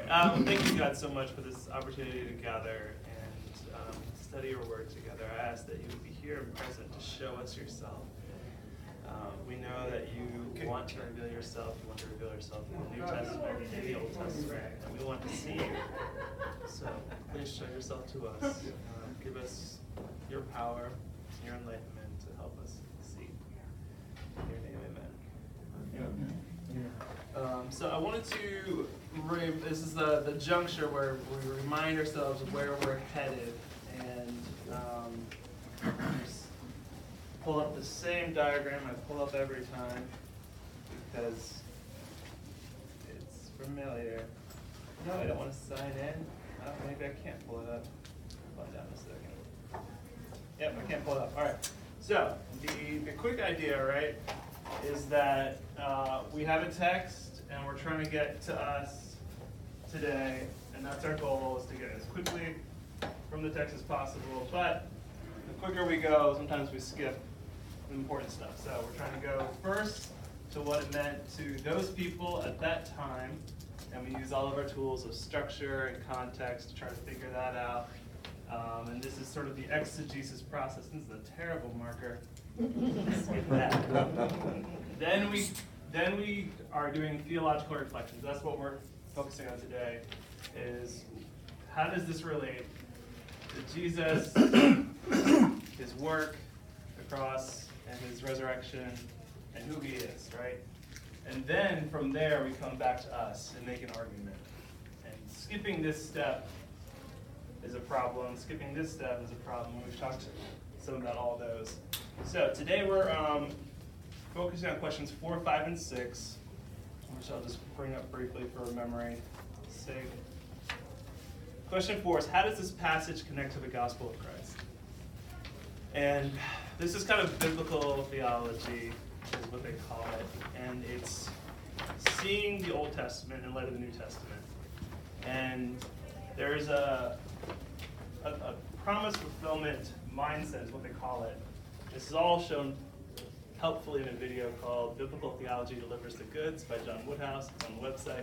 Thank you, God, so much for this opportunity to gather and study your word together. I ask that you would be here and present to show us yourself. We know that you want to reveal yourself. You want to reveal yourself in the New Testament, in the Old Testament, and we want to see you. So please show yourself to us. Give us your power and your enlightenment to help us see. In your name, amen. So I wanted to, this is the juncture where we remind ourselves of where we're headed, and just pull up the same diagram I pull up every time because it's familiar. No, I don't want to sign in. Maybe I can't pull it up. Hold down a second. Yep, I can't pull it up. All right. So the quick idea, right, is that we have a text and we're trying to get to us today, and that's our goal, is to get as quickly from the text as possible. But the quicker we go, sometimes we skip the important stuff. So we're trying to go first to what it meant to those people at that time, and we use all of our tools of structure and context to try to figure that out. And this is sort of the exegesis process. This is a terrible marker. Skip that. Then we are doing theological reflections. That's what we're focusing on today, is how does this relate to Jesus, his work, the cross, and his resurrection, and who he is, right? And then from there we come back to us and make an argument. And skipping this step is a problem. Skipping this step is a problem. We've talked some about all those. So today we're focusing on questions 4, 5, and 6, which I'll just bring up briefly for memory's sake. Question 4 is, how does this passage connect to the gospel of Christ? And this is kind of biblical theology, is what they call it. And it's seeing the Old Testament in light of the New Testament. And there's a promise fulfillment mindset is what they call it. This is all shown helpfully in a video called Biblical Theology Delivers the Goods by John Woodhouse. It's on the website.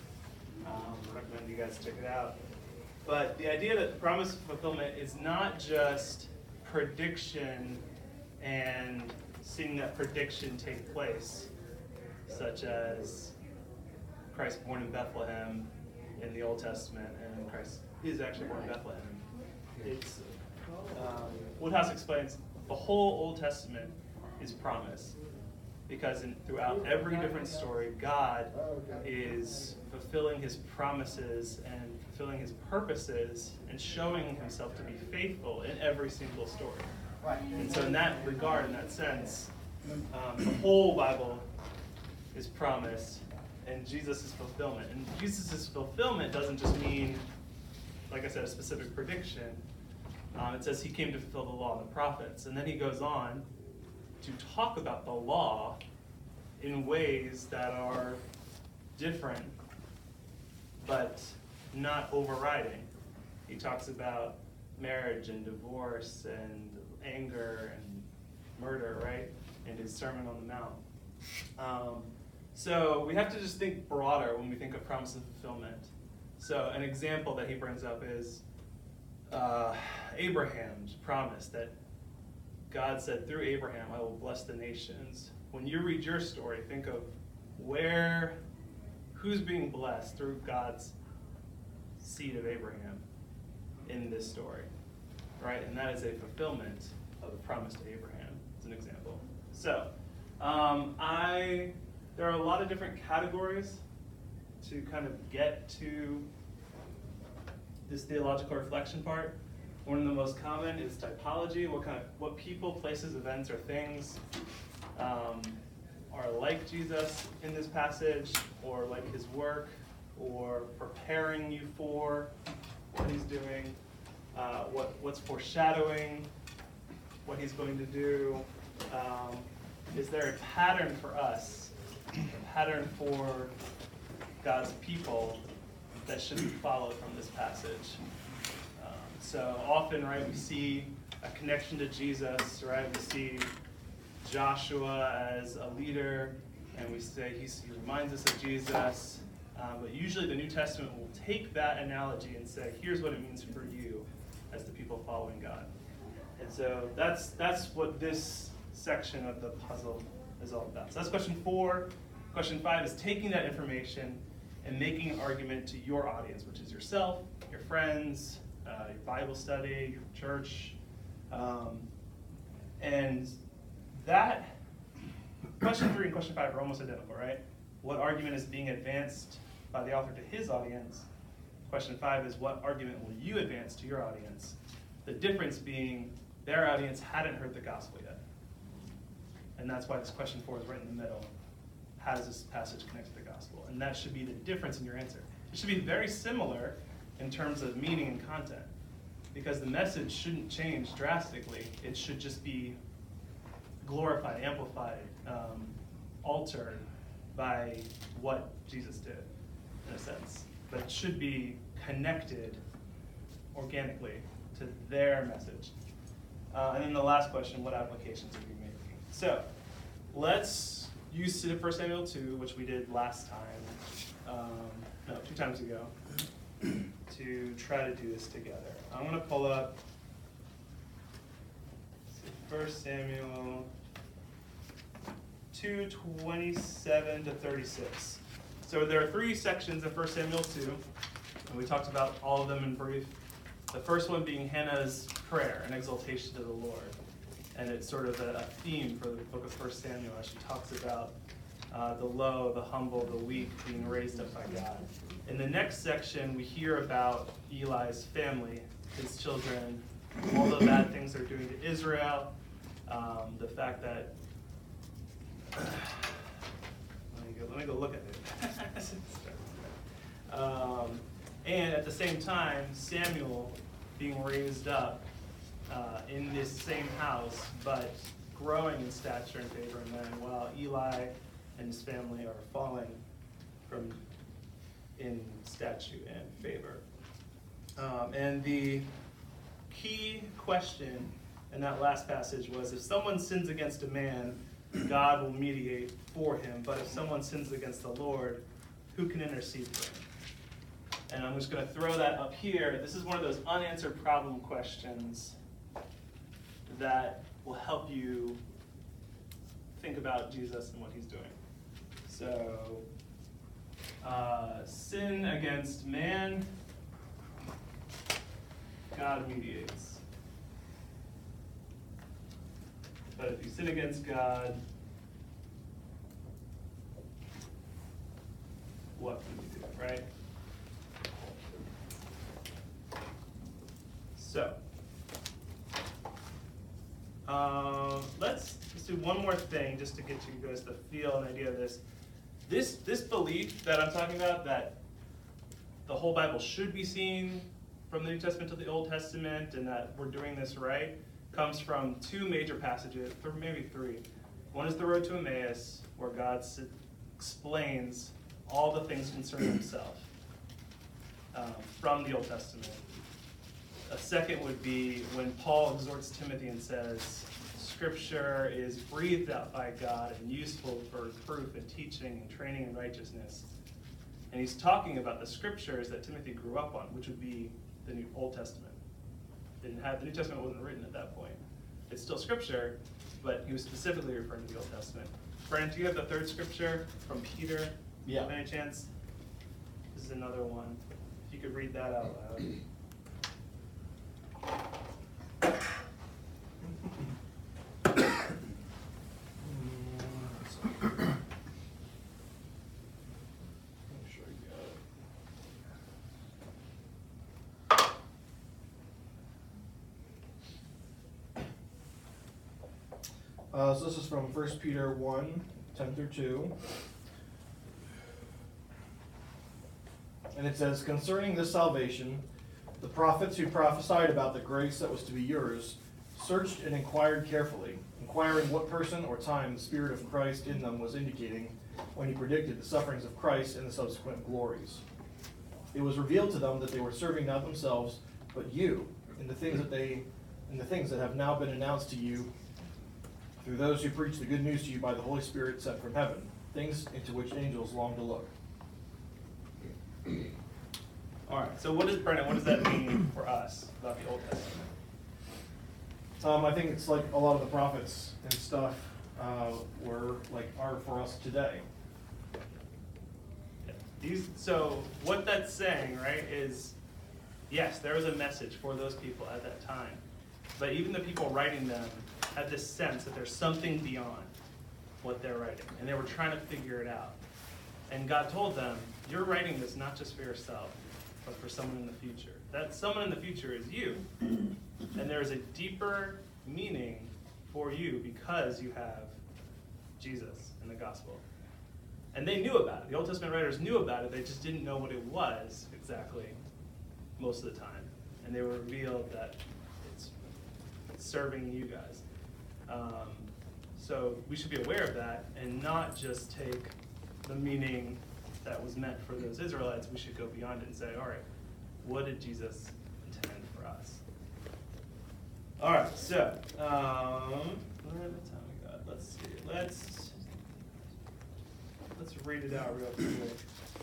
I recommend you guys check it out. But the idea that promise fulfillment is not just prediction and seeing that prediction take place, such as Christ born in Bethlehem in the Old Testament, and Christ is actually born in Bethlehem. It's Woodhouse explains the whole Old Testament is promise, because throughout every different story, God is fulfilling his promises and fulfilling his purposes and showing himself to be faithful in every single story. And so in that regard, in that sense, the whole Bible is promise, and Jesus' fulfillment. And Jesus' fulfillment doesn't just mean, like I said, a specific prediction. It says he came to fulfill the law and the prophets. And then he goes on to talk about the law in ways that are different, but not overriding. He talks about marriage and divorce and anger and murder, right? In his Sermon on the Mount. So we have to just think broader when we think of promise and fulfillment. So an example that he brings up is Abraham's promise that God said, through Abraham, I will bless the nations. When you read your story, think of who's being blessed through God's seed of Abraham in this story, right? And that is a fulfillment of the promise to Abraham, as an example. So, there are a lot of different categories to kind of get to this theological reflection part. One of the most common is typology. What people, places, events, or things are like Jesus in this passage, or like his work, or preparing you for what he's doing, what's foreshadowing what he's going to do. Is there a pattern for us, a pattern for God's people that should be followed from this passage? So often, right, we see a connection to Jesus, right? We see Joshua as a leader, and we say he reminds us of Jesus. But usually the New Testament will take that analogy and say, here's what it means for you as the people following God. And so that's what this section of the puzzle is all about. So that's question 4. Question 5 is taking that information and making an argument to your audience, which is yourself, your friends, your Bible study, your church. And that, question 3 and question 5 are almost identical, right? What argument is being advanced by the author to his audience? Question 5 is what argument will you advance to your audience? The difference being their audience hadn't heard the gospel yet. And that's why this question 4 is right in the middle. How does this passage connect to the gospel? And that should be the difference in your answer. It should be very similar in terms of meaning and content, because the message shouldn't change drastically. It should just be glorified, amplified, altered by what Jesus did, in a sense. But it should be connected organically to their message. And then the last question, what applications are you making? So let's use 1 Samuel 2, which we did last time, 2 times ago, to try to do this together. I'm going to pull up 1 Samuel 2, 27 to 36. So there are 3 sections of 1 Samuel 2, and we talked about all of them in brief. The first one being Hannah's prayer, an exaltation to the Lord. And it's sort of a theme for the book of 1 Samuel as she talks about the low, the humble, the weak being raised up by God. In the next section, we hear about Eli's family, his children, all the bad things they're doing to Israel, the fact that let me go look at it. And at the same time, Samuel being raised up in this same house, but growing in stature and favor in men, while Eli and his family are falling in stature and favor. And the key question in that last passage was, if someone sins against a man, God will mediate for him. But if someone sins against the Lord, who can intercede for him? And I'm just going to throw that up here. This is one of those unanswered problem questions that will help you think about Jesus and what he's doing. So, sin against man, God mediates. But if you sin against God, what can you do, right? So, let's do one more thing just to get you guys to feel an idea of this. This belief that I'm talking about, that the whole Bible should be seen from the New Testament to the Old Testament and that we're doing this right, comes from 2 major passages, or maybe 3. One is the Road to Emmaus, where God explains all the things concerning himself from the Old Testament. A second would be when Paul exhorts Timothy and says, Scripture is breathed out by God and useful for proof and teaching and training in righteousness. And he's talking about the Scriptures that Timothy grew up on, which would be the Old Testament. The New Testament wasn't written at that point. It's still Scripture, but he was specifically referring to the Old Testament. Brent, do you have the 3rd Scripture from Peter? Yeah. By any chance? This is another one. If you could read that out loud. So this is from 1 Peter 1, 10 through 2. And it says, concerning this salvation, the prophets who prophesied about the grace that was to be yours searched and inquired carefully, inquiring what person or time the Spirit of Christ in them was indicating when he predicted the sufferings of Christ and the subsequent glories. It was revealed to them that they were serving not themselves, but you, in the things that have now been announced to you through those who preach the good news to you by the Holy Spirit sent from heaven, things into which angels long to look. All right, so what does that mean for us about the Old Testament? I think it's like a lot of the prophets and stuff are for us today. So what that's saying, right, is yes, there was a message for those people at that time, but even the people writing them had this sense that there's something beyond what they're writing, and they were trying to figure it out. And God told them, you're writing this not just for yourself, but for someone in the future. That someone in the future is you. And there is a deeper meaning for you because you have Jesus in the gospel. And they knew about it. The Old Testament writers knew about it. They just didn't know what it was exactly most of the time. And they were revealed that it's serving you guys. So we should be aware of that and not just take the meaning that was meant for those Israelites. We should go beyond it and say, all right, what did Jesus intend for us? All right, so what time we got? Let's see. Let's read it out real quick.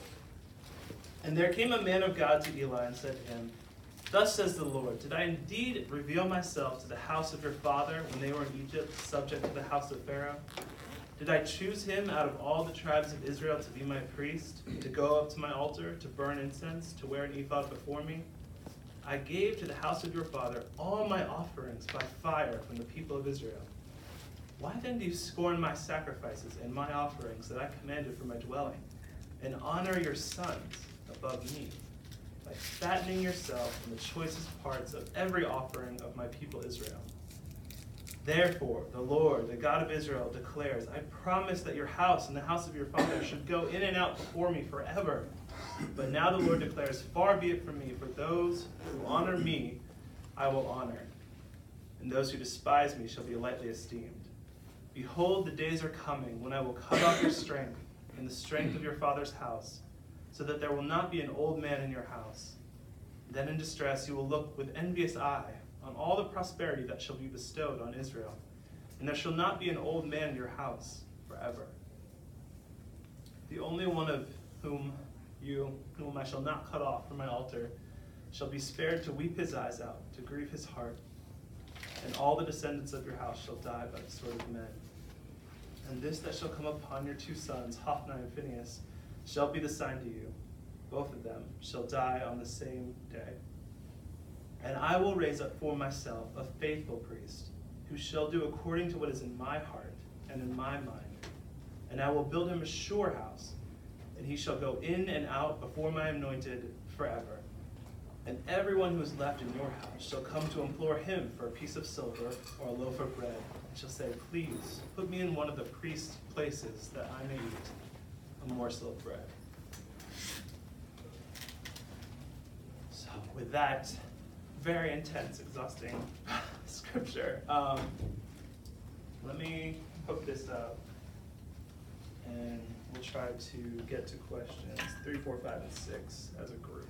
And there came a man of God to Eli and said to him, thus says the Lord, did I indeed reveal myself to the house of your father when they were in Egypt, subject to the house of Pharaoh? Did I choose him out of all the tribes of Israel to be my priest, to go up to my altar, to burn incense, to wear an ephod before me? I gave to the house of your father all my offerings by fire from the people of Israel. Why then do you scorn my sacrifices and my offerings that I commanded for my dwelling, and honor your sons above me, by fattening yourself on the choicest parts of every offering of my people Israel? Therefore, the Lord, the God of Israel, declares, I promise that your house and the house of your father should go in and out before me forever. But now the Lord declares, far be it from me, for those who honor me I will honor, and those who despise me shall be lightly esteemed. Behold, the days are coming when I will cut off your strength and the strength of your father's house, so that there will not be an old man in your house. Then in distress you will look with envious eye on all the prosperity that shall be bestowed on Israel, and there shall not be an old man in your house forever. The only one of whom I shall not cut off from my altar shall be spared to weep his eyes out, to grieve his heart, and all the descendants of your house shall die by the sword of men. And this that shall come upon your two sons, Hophni and Phinehas, shall be the sign to you. Both of them shall die on the same day. And I will raise up for myself a faithful priest, who shall do according to what is in my heart and in my mind. And I will build him a sure house, and he shall go in and out before my anointed forever. And everyone who is left in your house shall come to implore him for a piece of silver or a loaf of bread, and shall say, please, put me in one of the priest's places, that I may eat a morsel of bread. So with that very intense, exhausting scripture, let me hook this up, and we'll try to get to questions 3, 4, 5, and 6 as a group.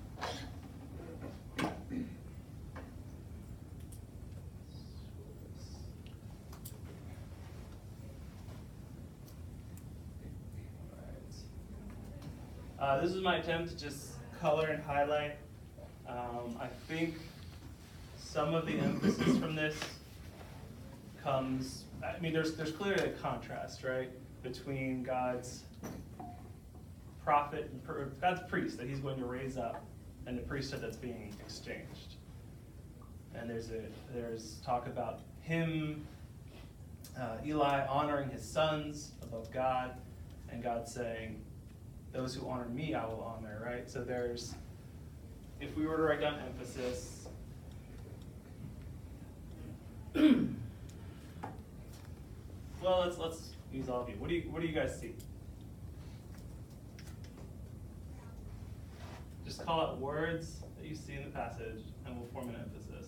This is my attempt to just color and highlight. I think some of the emphasis from this comes, I mean, there's clearly a contrast, right, between God's prophet, God's priest that he's going to raise up, and the priesthood that's being exchanged. And there's talk about him, Eli, honoring his sons above God, and God saying, those who honor me I will honor, right? So there's, if we were to write down emphasis, well, let's use all of you. What do you guys see? Just call out words that you see in the passage, and we'll form an emphasis.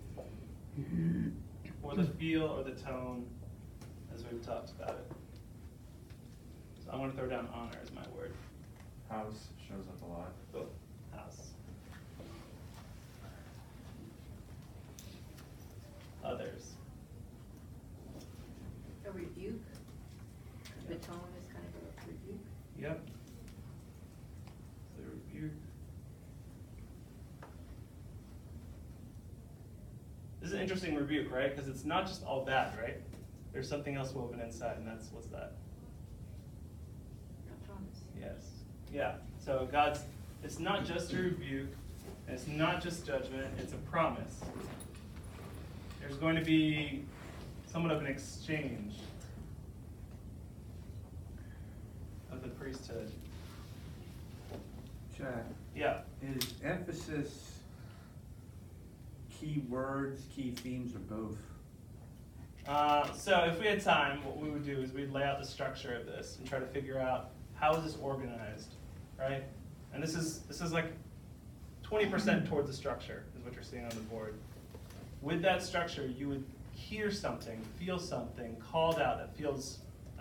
Or the feel or the tone, as we've talked about it. So I'm going to throw down honor as my word. House shows up a lot. Oh, house. Others. A rebuke. The tone is kind of a rebuke. Yep. So rebuke. an interesting rebuke, right? Because it's not just all bad, right? There's something else woven inside, and what's that? A promise. Yes. Yeah. So it's not just a rebuke, and it's not just judgment, it's a promise. There's going to be somewhat of an exchange of the priesthood. Chad, Yeah. is emphasis key words, key themes, or both? So if we had time, what we would do is we'd lay out the structure of this and try to figure out how is this organized, right? And this is like 20% towards the structure is what you're seeing on the board. With that structure, you would hear something, feel something called out that feels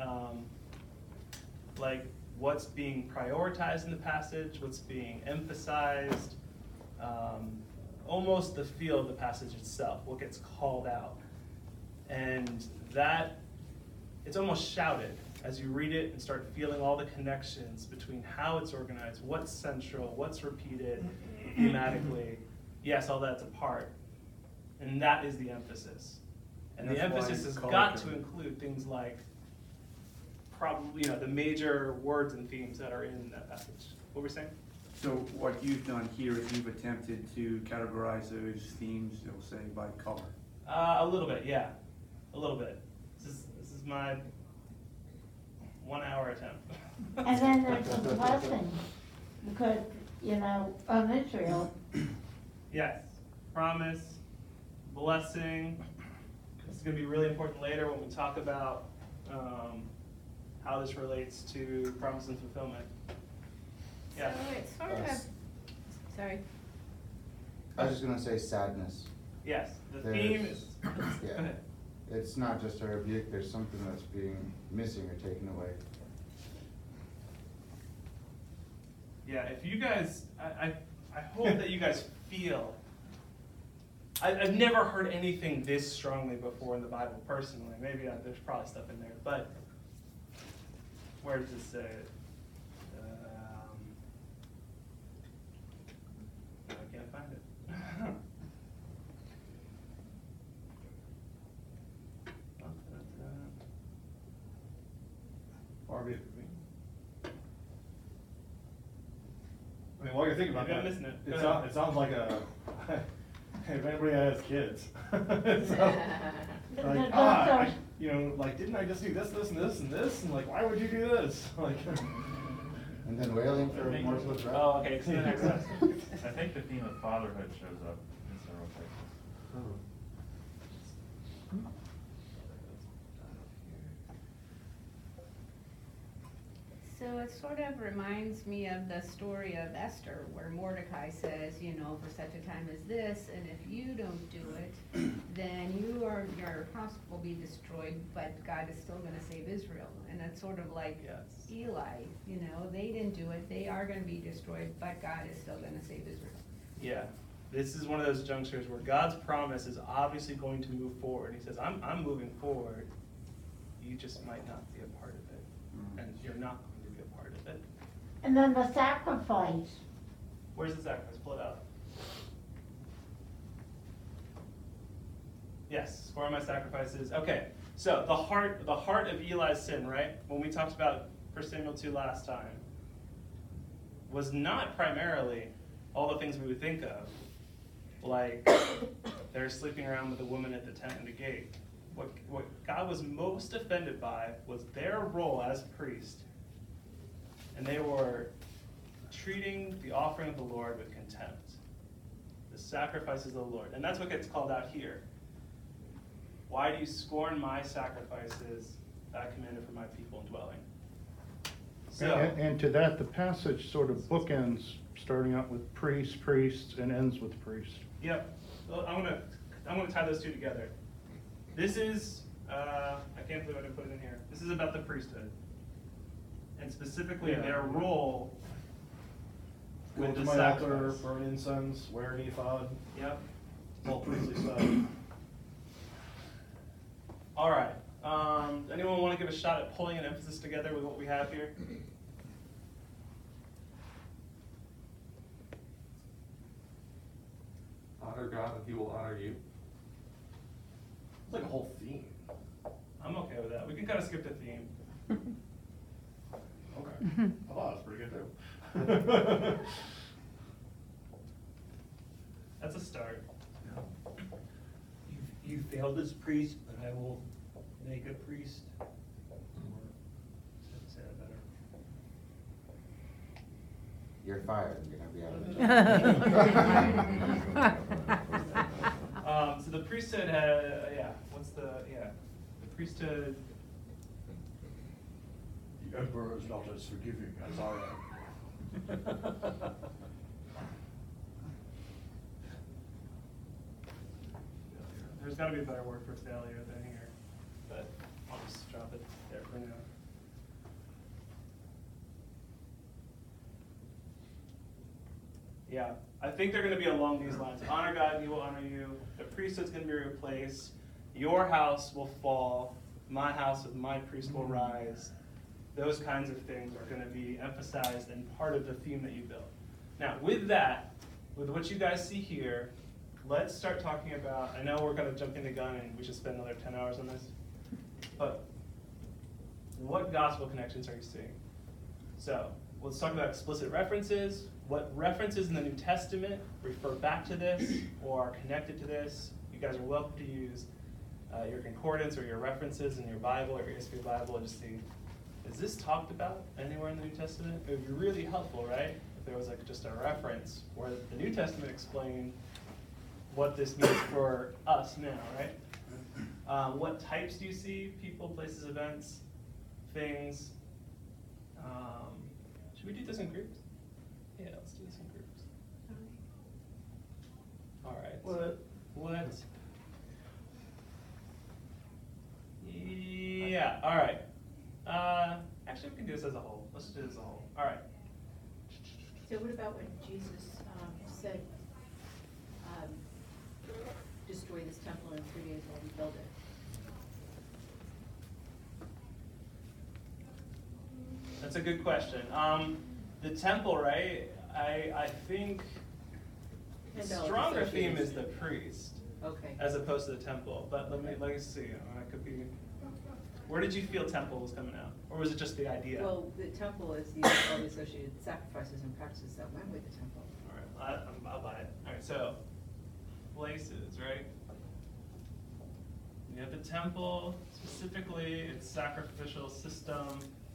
like what's being prioritized in the passage, what's being emphasized, almost the feel of the passage itself, what gets called out. And that, it's almost shouted as you read it and start feeling all the connections between how it's organized, what's central, what's repeated thematically. Yes, all that's a part. And that is the emphasis. And the That's why emphasis you has call got it to the- include things like probably, the major words and themes that are in that passage. What were we saying? So what you've done here is you've attempted to categorize those themes, you'll say, by color. A little bit, yeah. A little bit. This is my 1 hour attempt. And then there's the blessing, because, on Israel, Yes. Promise, blessing. This is going to be really important later when we talk about how this relates to promise and fulfillment. Yeah. So it's sort of, sorry. I was just gonna say sadness. Yes. The There's- theme is. Go Yeah, ahead. it's not just a rebuke, there's something that's being missing or taken away. Yeah. If you guys, I hope that you guys feel. I've never heard anything this strongly before in the Bible personally. Maybe there's probably stuff in there, but where does it say it? No, I can't find it. Far be it from me. I mean, while you're thinking about Maybe I'm that, missing it. Go it, ahead. it sounds like a, if anybody has kids. So, like, didn't I just do this, this, and this, and this? And like, why would you do this? Like, And then wailing for more to the Oh, okay, so the next one. I think the theme of fatherhood shows up in several places. So it sort of reminds me of the story of Esther, where Mordecai says, for such a time as this, and if you don't do it, then your house will be destroyed, but God is still gonna save Israel. And it's sort of like Yes. Eli, they didn't do it, they are gonna be destroyed, but God is still gonna save Israel. Yeah, this is one of those junctures where God's promise is obviously going to move forward. He says, I'm moving forward. You just might not be a part of it. And you're not going to be a part of it. and then the sacrifice. Where's the sacrifice? Pull it out. Yes, score my sacrifices. Okay, so the heart of Eli's sin, right? When we talked about 1 Samuel 2 last time, was not primarily all the things we would think of, like they're sleeping around with a woman at the tent and the gate. What God was most offended by was their role as priest, and they were treating the offering of the Lord with contempt, the sacrifices of the Lord, and that's what gets called out here. Why do you scorn my sacrifices that I commanded for my people in dwelling? So, And to that, the passage sort of bookends, starting out with priests, and ends with priest. yep. Well, I'm gonna tie those two together. This is I can't believe I didn't put it in here. This is about the priesthood, and specifically their role go with to the my altar, sacrifice. burn incense, wear an ephod, Yep. all priestly stuff. All right. Anyone want to give a shot at pulling an emphasis together with what we have here? Honor God and He will honor you. It's like a whole theme. I'm okay with that. We can kind of skip the theme. Okay. I thought it was pretty good too. That's a start. You failed as a priest, but I will make a priest. Or, say that better. You're fired, you're gonna be out of So the priesthood had, the priesthood, The emperor is not as forgiving as I am. there's gotta be a better word for failure than here, but I'll just drop it there for now. Yeah, I think they're gonna be along these lines. Honor God, He will honor you. The priesthood's gonna be replaced. Your house will fall. My house with my priest will rise. Those kinds of things are gonna be emphasized and part of the theme that you built. Now, with that, with what you guys see here, let's start talking about, I know we're gonna jump in the gun and we should spend another 10 hours on this, but what gospel connections are you seeing? So, let's talk about explicit references. What references in the New Testament refer back to this or are connected to this? You guys are welcome to use your concordance or your references in your Bible or your history Bible and just see, is this talked about anywhere in the New Testament? It would be really helpful, right? If there was like just a reference where the New Testament explained what this means for us now, right? What types do you see? People, places, events, things. Should we do this in groups? Yeah, let's do this in groups. All right. What? Yeah, all right. Actually, we can do this as a whole. Let's do this as a whole. All right. So what about when Jesus said, destroy this temple and in 3 days I'll rebuild it? That's a good question. The temple, right? I think the And all stronger associated theme is the with it. priest Okay. as opposed to the temple. But let me see. It could be. Where did you feel temple was coming out, or was it just the idea? Well, the temple is all the associated sacrifices and practices that went with the temple. All right, I'll buy it. All right, so places, right? You have the temple, specifically its sacrificial system.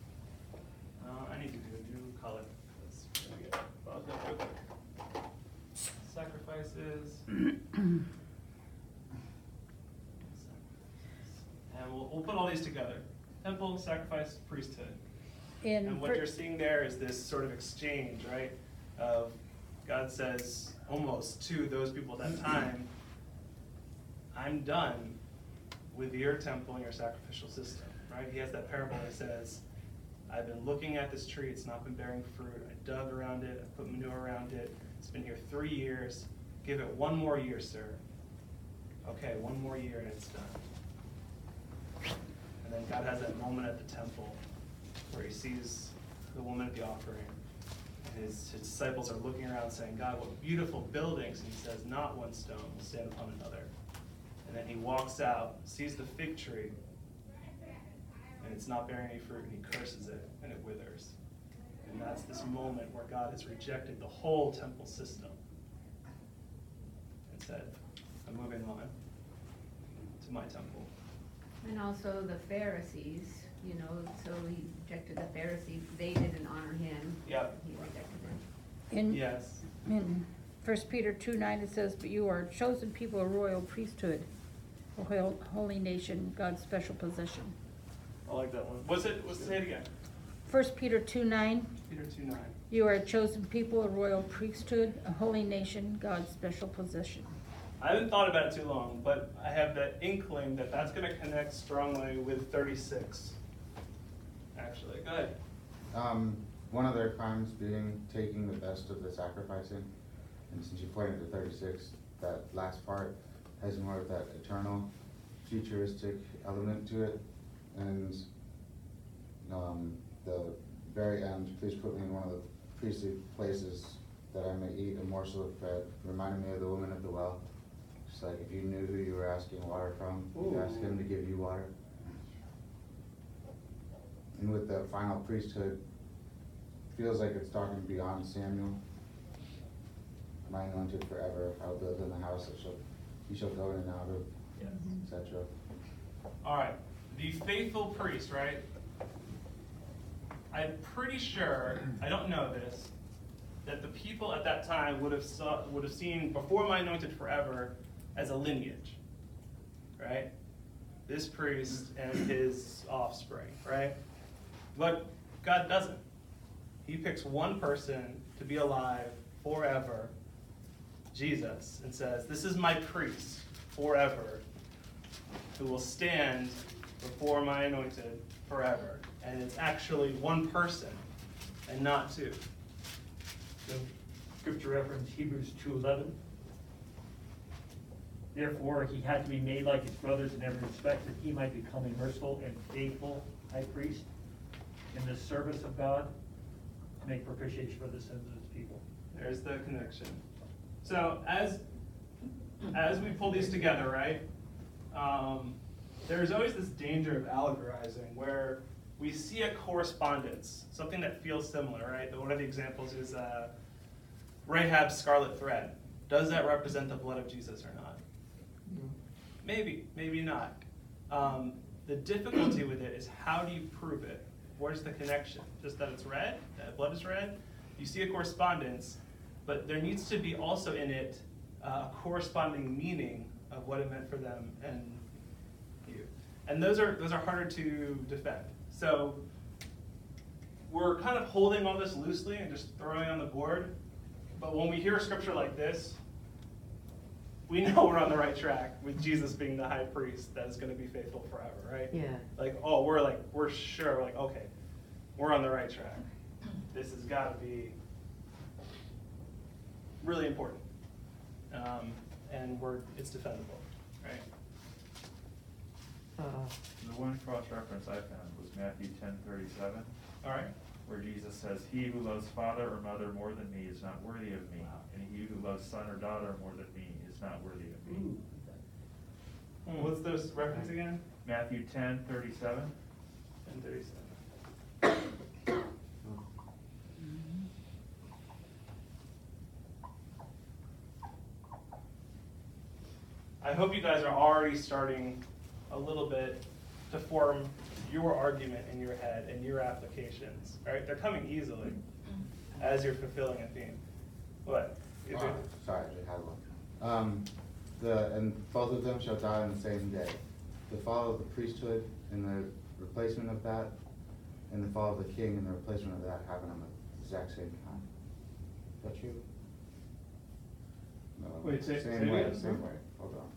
I need to do a new color for this. Let me get bugged up real quick. Sacrifices. And we'll put all these together. Temple, sacrifice, priesthood. And what you're seeing there is this sort of exchange, right? Of God says almost to those people at that time, I'm done with your temple and your sacrificial system, right? He has that parable that says, I've been looking at this tree, it's not been bearing fruit. I dug around it, I put manure around it. It's been here 3 years. Give it 1 more year, sir. Okay, 1 more year and it's done. And then God has that moment at the temple where he sees the woman at the offering. And his disciples are looking around saying, God, what beautiful buildings. And he says, not one stone will stand upon another. And then he walks out, sees the fig tree, and it's not bearing any fruit, and he curses it, and it withers. And that's this moment where God has rejected the whole temple system and said, I'm moving on to my temple. And also the Pharisees, so he rejected the Pharisees, they didn't honor him. Yep. He rejected them. In, Yes. in 1 Peter 2:9, it says, but you are a chosen people, a royal priesthood, a holy nation, God's special possession. I like that one. Say it again. 1 Peter 2:9, Peter 2:9. you are a chosen people, a royal priesthood, a holy nation, God's special possession. I haven't thought about it too long, but I have that inkling that that's going to connect strongly with 36. Actually, go ahead. One of their crimes being taking the best of the sacrificing. And since you pointed to 36, that last part has more of that eternal, futuristic element to it. And the very end, please put me in one of the priestly places that I may eat a morsel of bread, reminding me of the woman at the well. It's like if you knew who you were asking water from, you'd ask him to give you water. And with the final priesthood, feels like it's talking beyond Samuel. My anointed forever, I will build in the house that he shall go in and out of, Yes. etc. All right, the faithful priest, right? I'm pretty sure, I don't know this, that the people at that time would have seen before my anointed forever as a lineage, right? This priest and his offspring, right? But God doesn't. He picks one person to be alive forever, Jesus, and says, this is my priest forever, who will stand before my anointed forever. And it's actually one person and not two. The scripture reference Hebrews 2:11. Therefore, he had to be made like his brothers in every respect, that he might become a merciful and faithful high priest in the service of God, to make propitiation for the sins of his people. There's the connection. So as we pull these together, right, there's always this danger of allegorizing where we see a correspondence, something that feels similar, right? One of the examples is Rahab's scarlet thread. Does that represent the blood of Jesus or not? Maybe, maybe not. The difficulty with it is, how do you prove it? Where's the connection? Just that it's red, that blood is red? You see a correspondence, but there needs to be also in it a corresponding meaning of what it meant for them and you. And those are harder to defend. So we're kind of holding all this loosely and just throwing it on the board. But when we hear a scripture like this, we know we're on the right track with Jesus being the high priest that is going to be faithful forever, right? Yeah. We're sure, okay, we're on the right track. This has got to be really important. And it's defendable, right? The one cross-reference I found was Matthew 10:37. All right. Where Jesus says, he who loves father or mother more than me is not worthy of me, and he who loves son or daughter more than me is not worthy of me. What's this reference again? Matthew 10:37. 10:37. I hope you guys are already starting a little bit to form your argument in your head and your applications, right? They're coming easily as you're fulfilling a theme. What? Sorry, I just had one. And both of them shall die on the same day. The fall of the priesthood and the replacement of that, and the fall of the king and the replacement of that happen on the exact same time. Is that true? No. Wait, say same way. again. Same way. Hold on.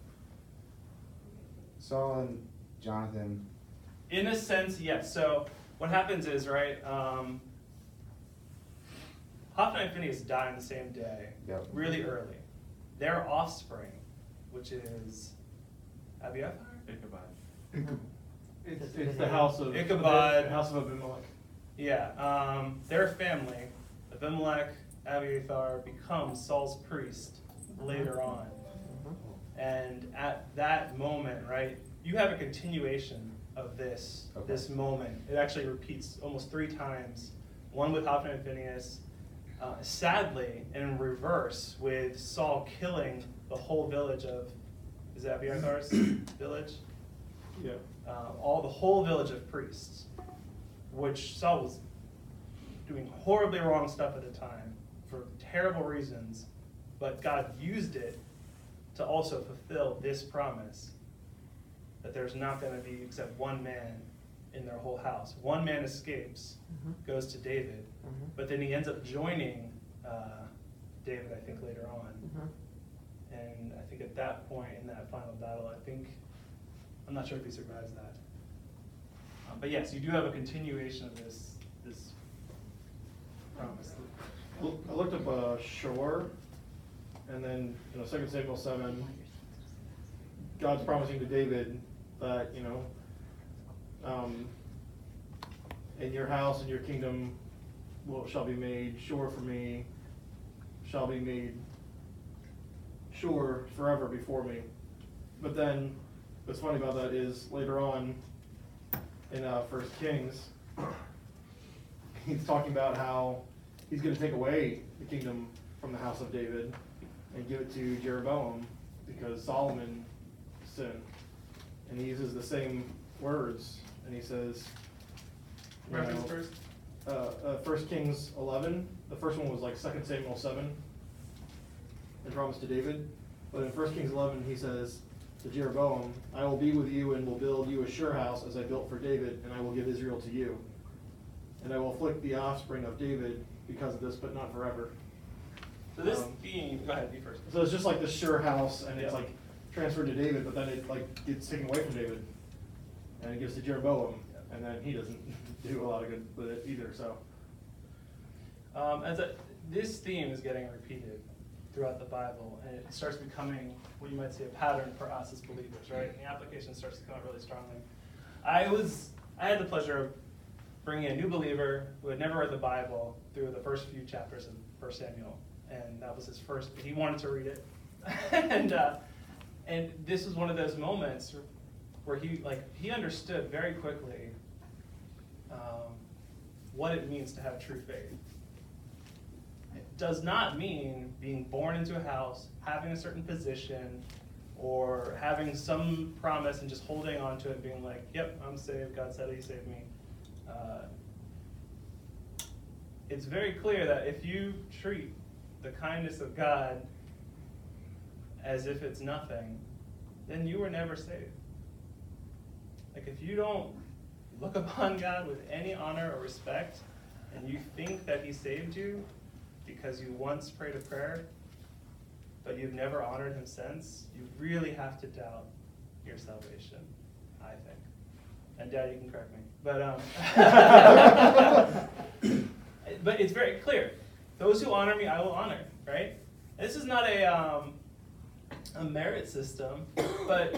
Saul and Jonathan. In a sense, yes. So what happens is, right, Hophni and Phinehas die on the same day, Yep. really early. Their offspring, which is Abiathar? Ichabod. It's the house of Ichabod. the house of Abimelech. Yeah, their family, Abimelech, Abiathar, becomes Saul's priest later on. And at that moment, right, you have a continuation of this moment. It actually repeats almost 3 times. One with Hophni and Phinehas, sadly, in reverse, with Saul killing the whole village of, is that Abiathar's village? Yeah. The whole village of priests, which Saul was doing horribly wrong stuff at the time for terrible reasons, but God used it to also fulfill this promise that there's not going to be except one man in their whole house. One man escapes, goes to David, but then he ends up joining David, I think, later on. And I think at that point in that final battle, I'm not sure if he survives that. But yes, you do have a continuation of this promise. I looked up Shore, and then 2 Samuel 7. God's promising to David that in your house and your kingdom shall be made sure for me, shall be made sure, forever before me. But then, what's funny about that is later on in 1 Kings, he's talking about how he's going to take away the kingdom from the house of David and give it to Jeroboam because Solomon sinned. And he uses the same words, and he says, you know, Reference first? 1 Kings 11, the first one was like 2 Samuel 7, and promise to David. But in 1 Kings 11, he says to Jeroboam, I will be with you and will build you a sure house as I built for David, and I will give Israel to you. And I will afflict the offspring of David because of this, but not forever. So this theme, go ahead, you first. So it's just like this sure house, and it's Yeah. like transferred to David, but then it like gets taken away from David, and it gives to Jeroboam, and then he doesn't do a lot of good with it either. So This theme is getting repeated throughout the Bible, and it starts becoming what you might say a pattern for us as believers, right? And the application starts to come out really strongly. I had the pleasure of bringing a new believer who had never read the Bible through the first few chapters of 1 Samuel, and that was his first. He wanted to read it, and this was one of those moments where he understood very quickly what it means to have true faith. It does not mean being born into a house, having a certain position, or having some promise and just holding on to it and being like, yep, I'm saved, God said he saved me. It's very clear that if you treat the kindness of God as if it's nothing, then you were never saved. Like if you don't look upon God with any honor or respect, and you think that he saved you because you once prayed a prayer, but you've never honored him since, you really have to doubt your salvation, I think. And Dad, you can correct me. But it's very clear. Those who honor me, I will honor, right? And this is not a merit system, but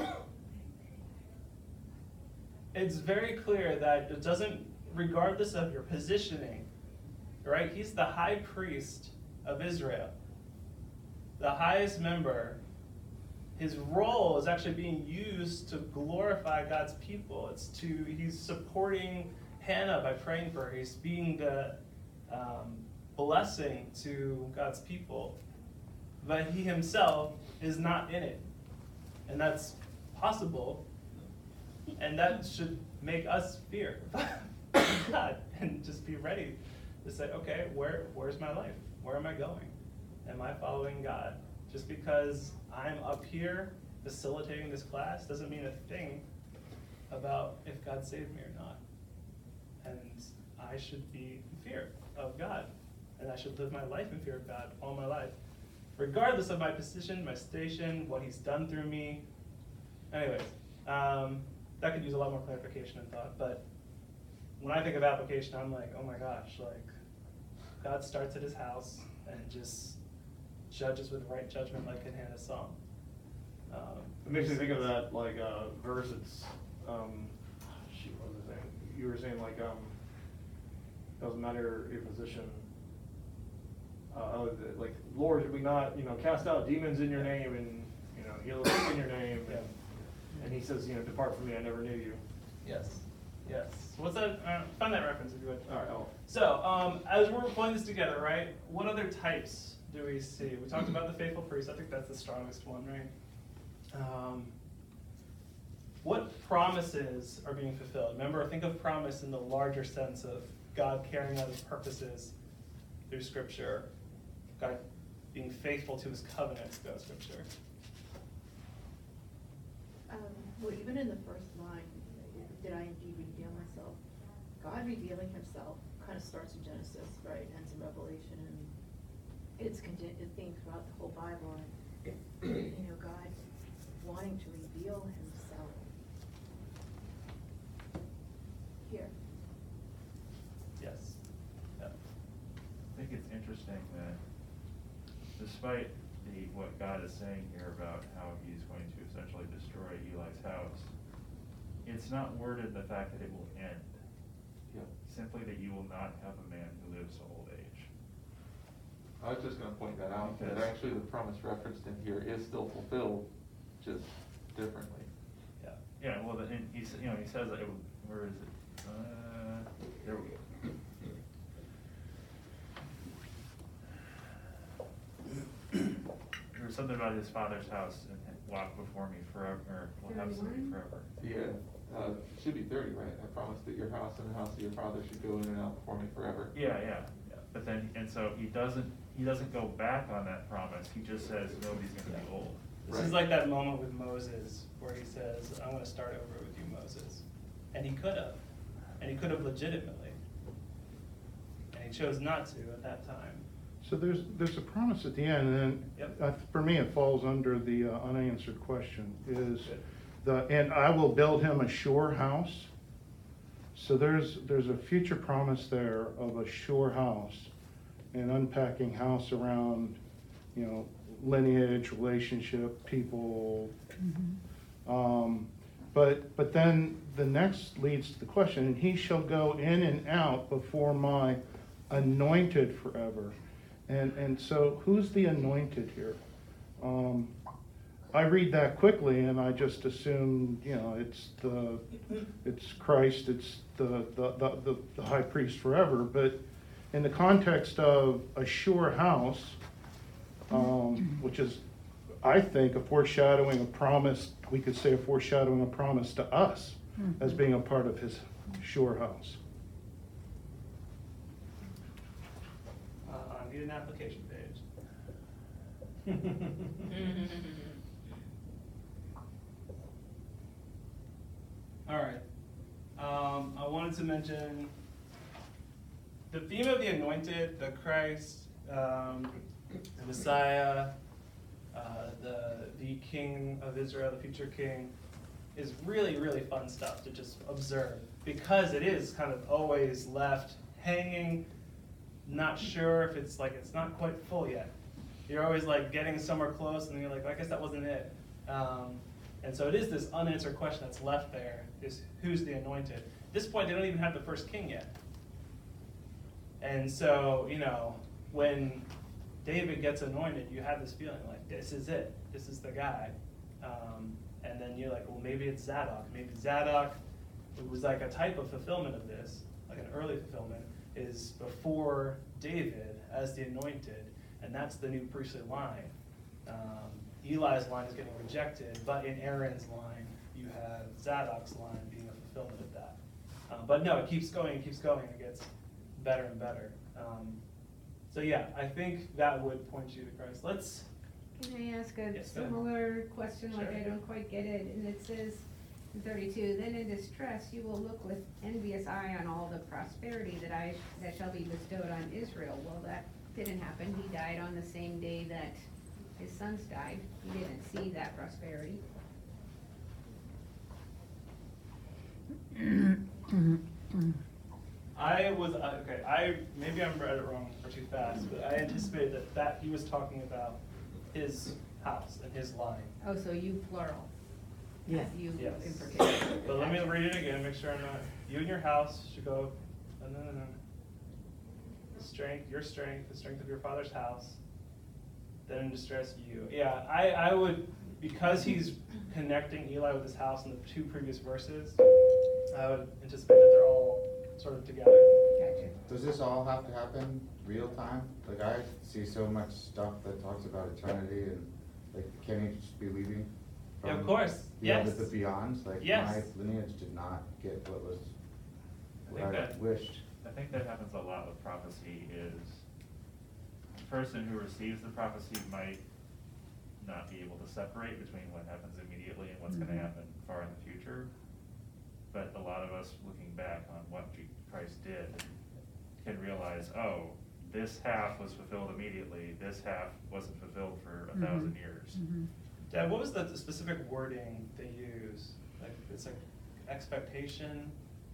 it's very clear that it doesn't, regardless of your positioning, right? He's the high priest of Israel, the highest member. His role is actually being used to glorify God's people. He's supporting Hannah by praying for her. He's being the blessing to God's people. But he himself is not in it. And that's possible. And that should make us fear God and just be ready to say, okay, where's my life? Where am I going? Am I following God? Just because I'm up here facilitating this class doesn't mean a thing about if God saved me or not. And I should be in fear of God. And I should live my life in fear of God all my life, regardless of my position, my station, what he's done through me. Anyways, that could use a lot more clarification and thought. But when I think of application, I'm like, oh my gosh, like God starts at his house and just judges with right judgment, like in Hannah's song. it makes me think of that like verse. It's what was I saying? You were saying like doesn't matter your position. Like Lord, did we not cast out demons in your name and heal the sick in your name? Yeah. And he says depart from me, I never knew you. Yes. Yes. What's that? Find that reference if you would. All right. So, as we're pulling this together, right, what other types do we see? We talked about the faithful priest. I think that's the strongest one, right? What promises are being fulfilled? Remember, think of promise in the larger sense of God carrying out his purposes through Scripture, God being faithful to his covenants throughout Scripture. Well, even in the first line, did I indeed reveal myself? God revealing himself kind of starts in Genesis, right, ends in Revelation, and it's a theme throughout the whole Bible. And God wanting to reveal himself here. Yes. Yeah. I think it's interesting that despite what God is saying here about how he's going to essentially destroy Eli's house, it's not worded the fact that it will end. Simply that you will not have a man who lives to old age. I was just gonna point that out, that Because- actually the promise referenced in here is still fulfilled, just differently. Yeah. Yeah, well, and he says that, where is it? There we go. There was something about his father's house and walk before me forever, or will have with me 31? forever. Yeah, it should be 30, right? I promised that your house and the house of your father should go in and out before me forever. Yeah, but then, and so he doesn't go back on that promise, he just says nobody's gonna be old. This is like that moment with Moses where he says, I'm gonna start over with you, Moses. And he could have legitimately. And he chose not to at that time. So there's a promise at the end, and Yep. then, for me, it falls under the unanswered question, is and I will build him a sure house. So there's a future promise there of a sure house, and unpacking house around, lineage, relationship, people. But then the next leads to the question, and he shall go in and out before my anointed forever. And so who's the anointed here? I read that quickly and I just assume, it's Christ, it's the high priest forever. But in the context of a sure house, which is, I think, a foreshadowing, a promise, we could say a foreshadowing, a promise to us as being a part of his sure house. I need an application page. All right. I wanted to mention the theme of the anointed, the Christ, the Messiah, the King of Israel, the future King, is really, really fun stuff to just observe, because it is kind of always left hanging, not sure if it's not quite full yet. You're always getting somewhere close, and then you're like, I guess that wasn't it. And so it is this unanswered question that's left there, is who's the anointed? At this point, they don't even have the first king yet. And so, when David gets anointed, you have this feeling this is it. This is the guy. And then you're like, well, maybe it's Zadok. Maybe Zadok, it was a type of fulfillment of this, an early fulfillment, is before David as the anointed, and that's the new priestly line. Eli's line is getting rejected, but in Aaron's line, you have Zadok's line being a fulfillment of that. But no, it keeps going, it gets better and better. So yeah, I think that would point you to Christ. Can I ask a Yes, go ahead. similar question, like Sure. I don't quite get it, and it says in 32, then in distress you will look with envious eye on all the prosperity that shall be bestowed on Israel. Well, that didn't happen. He died on the same day that his sons died. He didn't see that prosperity. Maybe I read it wrong or too fast, but I anticipated that he was talking about his house and his line. Oh, so you plural. Yeah. You Yes. in particular. But let me read it again, make sure I'm not, you and your house should go, no. Your strength, the strength of your father's house, then in distress you. Yeah, I would, because he's connecting Eli with his house in the two previous verses, I would anticipate that they're all sort of together. Gotcha. Does this all have to happen real time? I see so much stuff that talks about eternity and can he just be leaving? Yeah, of from course, beyond yes. The beyonds, Yes. my lineage did not get what think I that- wished. I think that happens a lot with prophecy, is the person who receives the prophecy might not be able to separate between what happens immediately and what's gonna happen far in the future. But a lot of us looking back on what Christ did can realize, oh, this half was fulfilled immediately, this half wasn't fulfilled for 1,000 years. Dad, what was the specific wording they use? It's expectation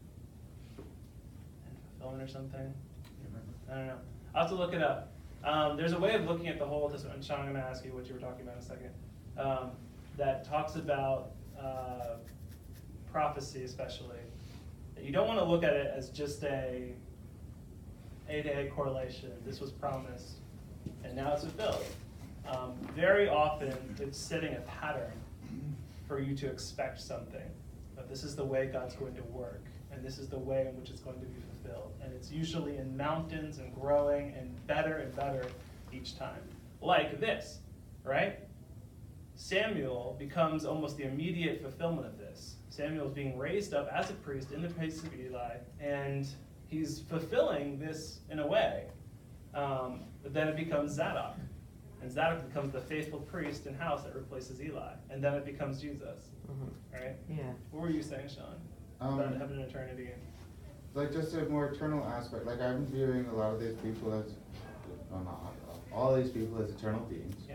and fulfillment or something? I don't know. I'll have to look it up. There's a way of looking at the whole Testament, and Sean, I'm gonna ask you what you were talking about in a second, that talks about prophecy especially. That you don't wanna look at it as just a A-to-A correlation. This was promised and now it's fulfilled. Very often, it's setting a pattern for you to expect something. That this is the way God's going to work, and this is the way in which it's going to be fulfilled. And it's usually in mountains and growing and better each time. Like this, right? Samuel becomes almost the immediate fulfillment of this. Samuel is being raised up as a priest in the place of Eli, and he's fulfilling this in a way. But then it becomes Zadok. And Zadok becomes the faithful priest in house that replaces Eli. And then it becomes Jesus. Right? Yeah. What were you saying, Sean? About heaven and eternity? Like just a more eternal aspect. Like I'm viewing a lot of these people as, well, not all these people as eternal beings. Yeah.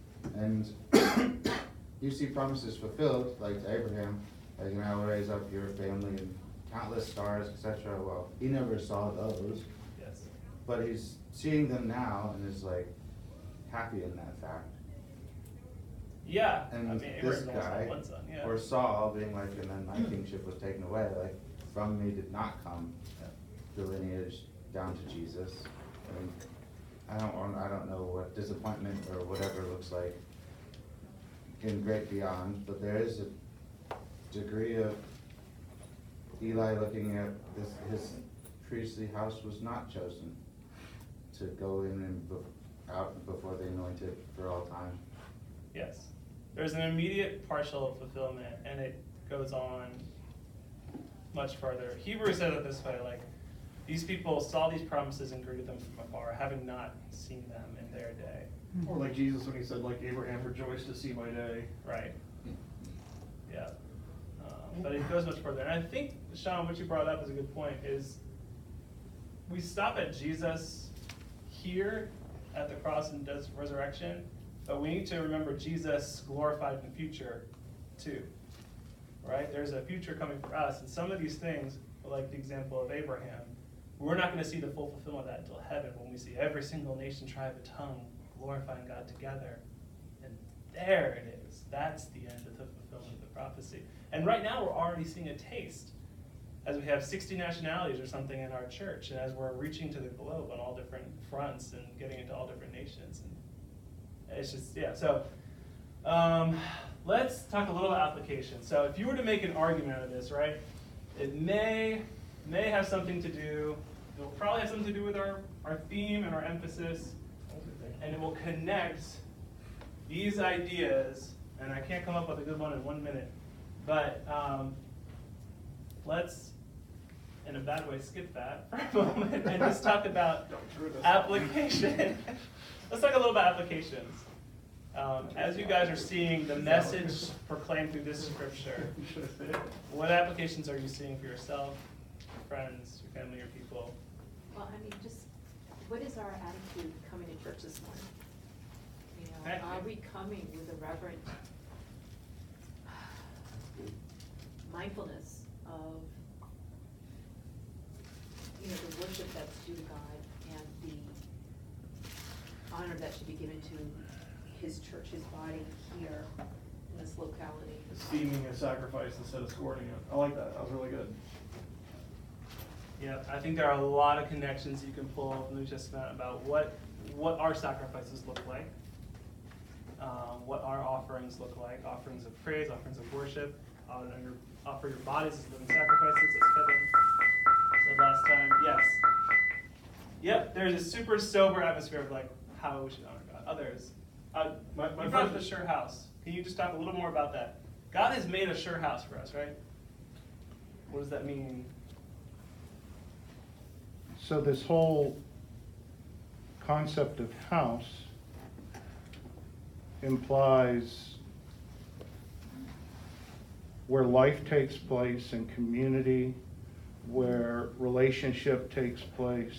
And you see promises fulfilled, like to Abraham, like, I will raise up your family and countless stars, etc. Well, he never saw those. Yes. But he's seeing them now and is like happy in that fact. Yeah. And I mean, this Abraham only guy, had one son. Yeah. or Saul being like, and then my kingship was taken away, like from me did not come the lineage down to Jesus. I mean, I don't know what disappointment or whatever looks like in Great Beyond, but there is a degree of Eli looking at this, his priestly house was not chosen to go in and out before the anointed for all time. Yes. There's an immediate partial fulfillment, and it goes on much further. Hebrews said it this way, like, these people saw these promises and greeted them from afar, having not seen them in their day. Or like Jesus when he said, like Abraham rejoiced to see my day. Right. Yeah. But it goes much further. And I think, Sean, what you brought up is a good point, is we stop at Jesus here at the cross and does resurrection, but we need to remember Jesus glorified in the future too. Right? There's a future coming for us, and some of these things, like the example of Abraham, we're not going to see the full fulfillment of that until heaven, when we see every single nation, tribe, and tongue glorifying God together. And there it is. That's the end of the fulfillment of the prophecy. And right now we're already seeing a taste, as we have 60 nationalities or something in our church, and as we're reaching to the globe on all different fronts and getting into all different nations. And it's just, yeah. So let's talk a little about application. So if you were to make an argument out of this, right, it may have something to do, it'll probably have something to do with our theme and our emphasis, and it will connect these ideas, and I can't come up with a good one in 1 minute, but let's, in a bad way, skip that for a moment and just talk about application. Let's talk a little about applications. As you guys are seeing the message proclaimed through this scripture, what applications are you seeing for yourself, your friends, your family, your people? Well, I mean, just, what is our attitude coming to church this morning? You know, are we coming with a reverent mindfulness of, you know, the worship that's due to God and the honor that should be given to his church, his body here in this locality? Esteeming a sacrifice instead of scorning it. I like that. That was really good. Yeah, I think there are a lot of connections you can pull from the New Testament about what our sacrifices look like, what our offerings look like, offerings of praise, offerings of worship, offer your bodies as living sacrifices, as Kevin said last time. Yes. Yep, there's a super sober atmosphere of like how we should honor God. Others. You brought up the sure house. Can you just talk a little more about that? God has made a sure house for us, right? What does that mean? So this whole concept of house implies where life takes place in community, where relationship takes place.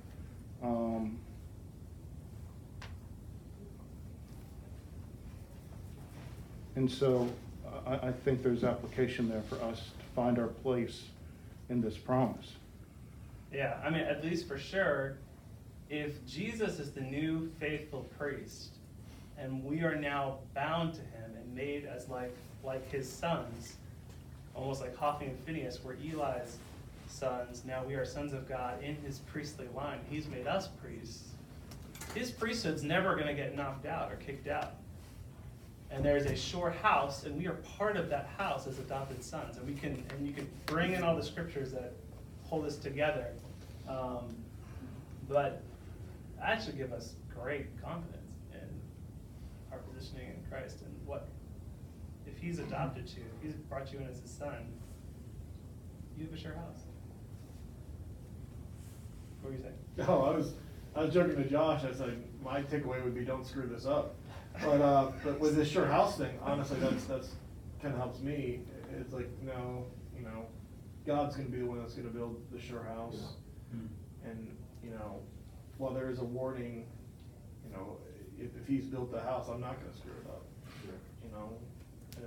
And so I think there's application there for us to find our place in this promise. Yeah, I mean, at least for sure, if Jesus is the new faithful priest, and we are now bound to him and made as like his sons, almost like Hophni and Phinehas were Eli's sons, now we are sons of God in his priestly line. He's made us priests. his priesthood's never gonna get knocked out or kicked out. And there's a sure house, and we are part of that house as adopted sons. And you can bring in all the scriptures that hold us together. But actually give us great confidence in our positioning in Christ and what, if he's adopted you, if he's brought you in as his son, you have a sure house. What were you saying? No, I was joking to Josh. I said my takeaway would be don't screw this up. But with this sure house thing, honestly, that's kind of helps me. It's like, no, you know, God's going to be the one that's going to build the sure house. Hmm. And, you know, while there is a warning, you know, if he's built the house, I'm not going to screw it up. You know, and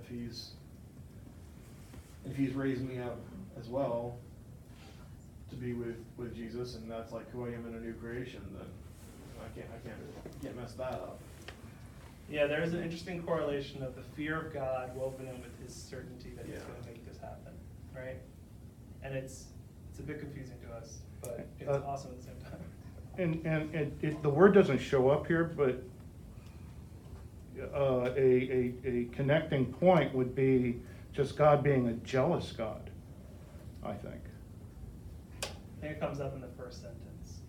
if he's raised me up as well to be with Jesus, and that's like who I am in a new creation, then I can't mess that up. Yeah, there is an interesting correlation of the fear of God woven in with his certainty that he's Yeah. going to make this happen, right? And it's a bit confusing to us, but it's Uh, awesome at the same time. And the word doesn't show up here, but a connecting point would be just God being a jealous God, I think. I think it comes up in the first sentence,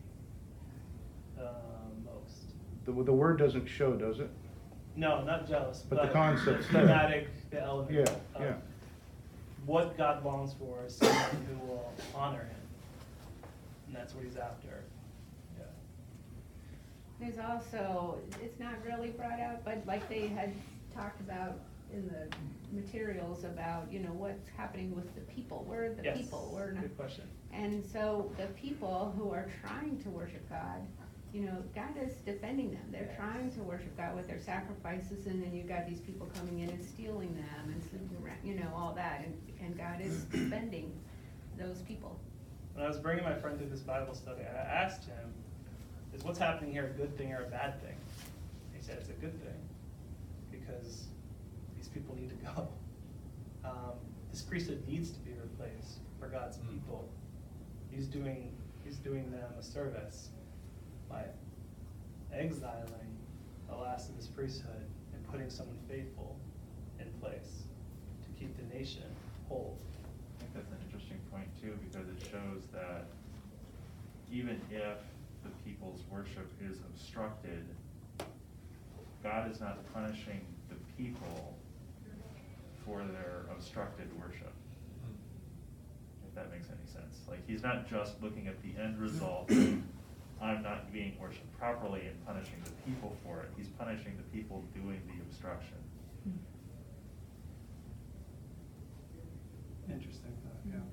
most. The word doesn't show, does it? No, not jealous, But the but concept's the there. thematic, the element Yeah, of yeah. what God longs for is someone who will honor him, and that's what he's after. Yeah. There's also, it's not really brought out, but like they had talked about in the materials about, you know, what's happening with the people. Where are the Yes, people? We're not. good question. And so the people who are trying to worship God, you know, God is defending them. They're Yes. trying to worship God with their sacrifices, and then you got these people coming in and stealing them and sleeping around, you know, all that, and God is defending those people. When I was bringing my friend through this Bible study, I asked him, is what's happening here a good thing or a bad thing? He said it's a good thing, because these people need to go. This priesthood needs to be replaced for God's people. He's doing them a service by exiling the last of his priesthood and putting someone faithful in place to keep the nation whole. I think that's an interesting point too, because it shows that even if the people's worship is obstructed, God is not punishing the people for their obstructed worship. If that makes any sense. Like, he's not just looking at the end result, I'm not being worshipped properly and punishing the people for it. He's punishing the people doing the obstruction. Interesting thought, yeah.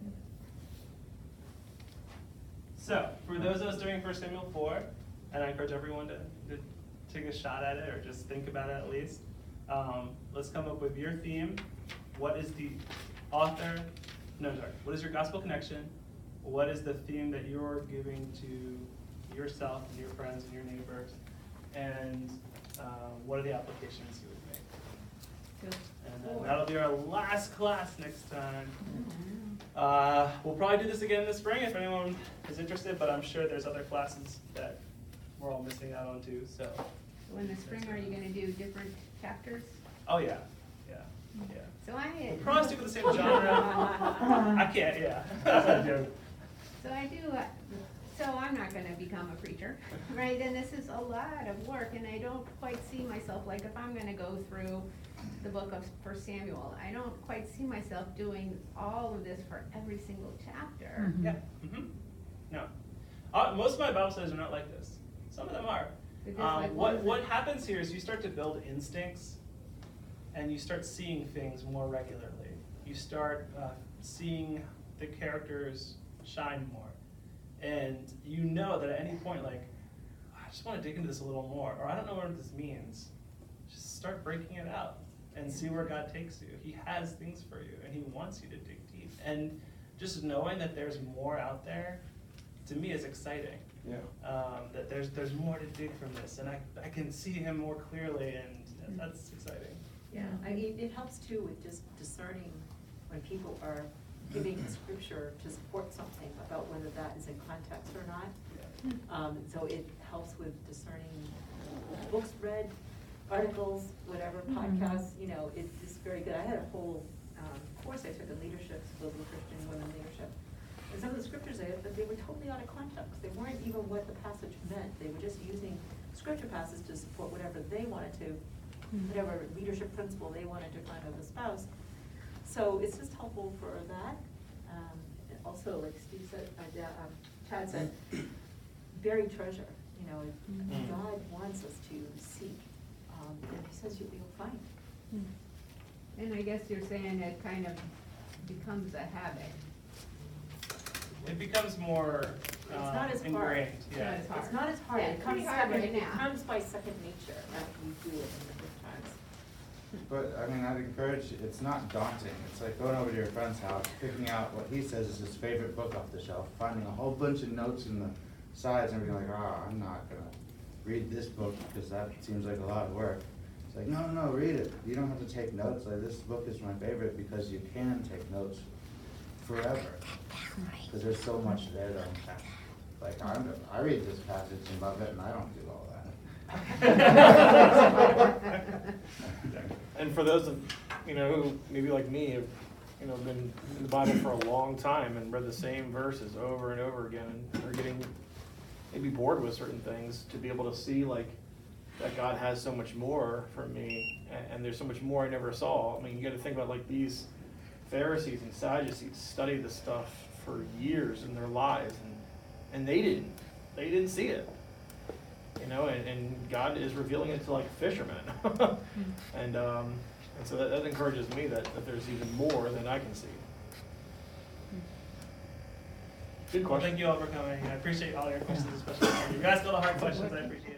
So, for those of us doing 1 Samuel 4, and I encourage everyone to take a shot at it or just think about it at least, let's come up with your theme. What is the what is your gospel connection? What is the theme that you're giving to yourself and your friends and your neighbors? And what are the applications you would make? Good. And then that'll be our last class next time. We'll probably do this again in the spring if anyone is interested, but I'm sure there's other classes that we're all missing out on too, so. So in the spring, are you gonna do different chapters? Oh, yeah. So I. We'll probably stick with the same genre. I can't, yeah. So I do, so I'm not gonna become a preacher, right? And this is a lot of work, and I don't quite see myself, like, if I'm gonna go through the book of 1 Samuel, I don't quite see myself doing all of this for every single chapter. Yeah, no. Most of my Bible studies are not like this. Some of them are. But just like one of What them- happens here is you start to build instincts, and you start seeing things more regularly. You start seeing the characters shine more. And you know that at any point, like, I just want to dig into this a little more, or I don't know what this means. Just start breaking it out and see where God takes you. He has things for you, and he wants you to dig deep. And just knowing that there's more out there, to me, is exciting. Yeah. That there's more to dig from this, and I can see him more clearly, and that's exciting. Yeah, I mean, it helps too with just discerning when people are giving scripture to support something about whether that is in context or not. So it helps with discerning books read, articles, whatever, podcasts, you know, it's very good. I had a whole course I took in leadership, building Christian women leadership. And some of the scriptures they were totally out of context. They weren't even what the passage meant. They were just using scripture passages to support whatever they wanted to, whatever leadership principle they wanted to kind of espouse. So it's just helpful for that. And also, like Steve said, Chad said, buried treasure. You know, God wants us to seek, and He says you'll find. And I guess you're saying it kind of becomes a habit. It becomes more It's not as hard. ingrained, yeah. It's not as It's not as hard. Yeah, It it's comes pretty hard right it now. comes by second nature after you do it a number of times. But, I mean, I'd encourage, it's not daunting. It's like going over to your friend's house, picking out what he says is his favorite book off the shelf, finding a whole bunch of notes in the sides and being like, I'm not gonna read this book because that seems like a lot of work. It's like, no, read it. You don't have to take notes. Like, this book is my favorite because you can take notes forever. Because there's so much there to unpack. Like, I read this passage and love it, and I don't do all that. And for those of, who maybe like me have, been in the Bible for a long time and read the same verses over and over again and are getting maybe bored with certain things, to be able to see like that God has so much more for me and there's so much more I never saw. I mean, you got to think about like these Pharisees and Sadducees studied this stuff for years in their lives and they didn't see it. And God is revealing it to like fishermen. And so that encourages me that there's even more than I can see. Good Well, question. thank you all for coming. I appreciate all your questions, especially you asked all the hard questions. I appreciate it.